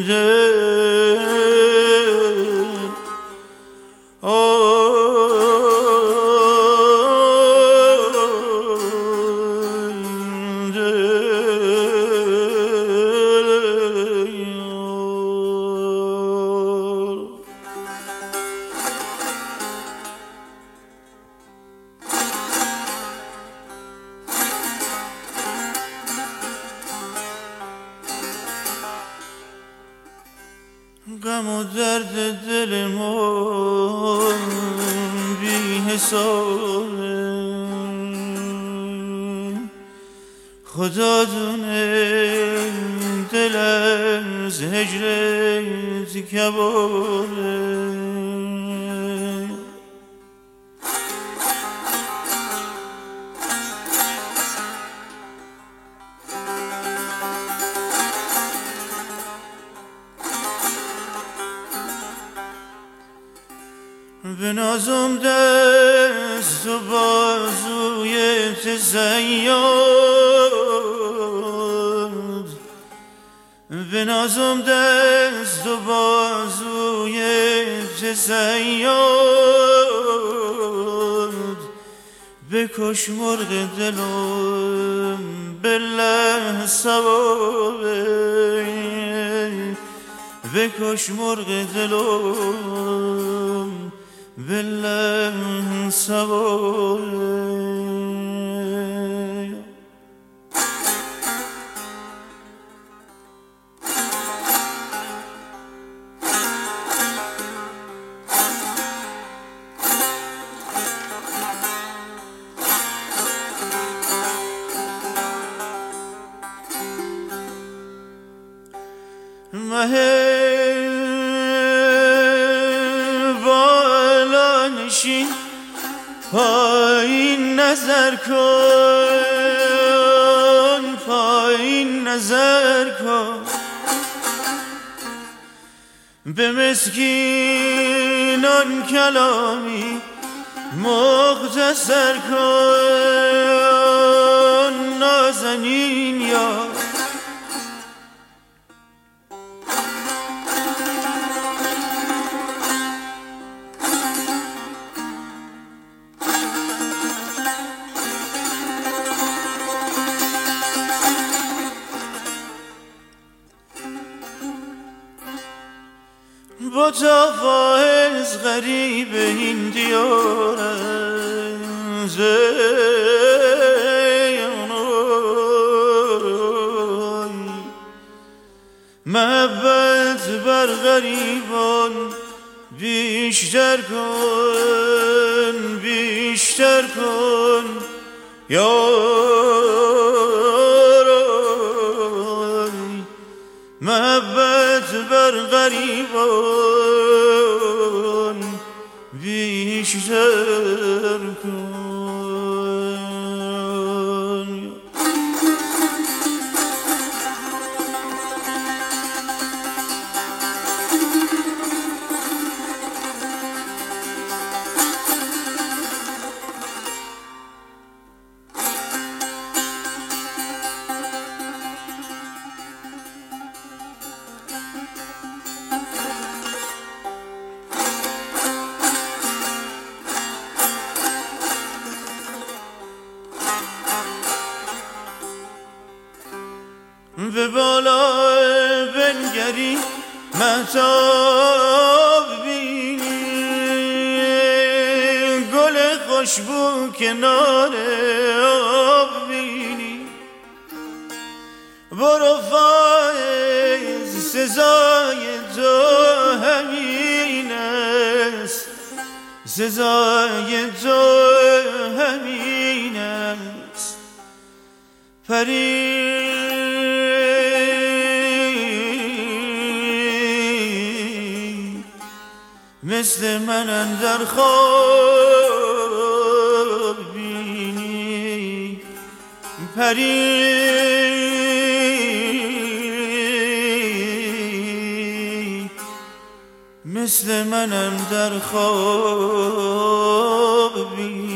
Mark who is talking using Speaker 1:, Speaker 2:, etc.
Speaker 1: غم و درد دل ما بی حسابه، خدا دونه دلم از هجرت کبابه. بنازم دست و بازوی زیاد، بنازم دست و بازوی زیاد، بکش مرغ دلم بالله ثوابه، بکش مرغ دلم بالله ثوابه. پایین نظر کن، پایین نظر کن، به مسکینان کلامی مختصر کن نازنین یار. با تا فائز غریب این دیار محبت بر غریبان بیشتر کن، بیشتر کن یارای، محبت بر غریبان بیشتر کن. به بالا بنگری مهتاب بینی، گل خوشبو کنار آب بینی. برو فائز سزای تو همین است، سزای تو همین است. پری مثل من اندر خواب بینی، پری مثل من اندر خواب بینی.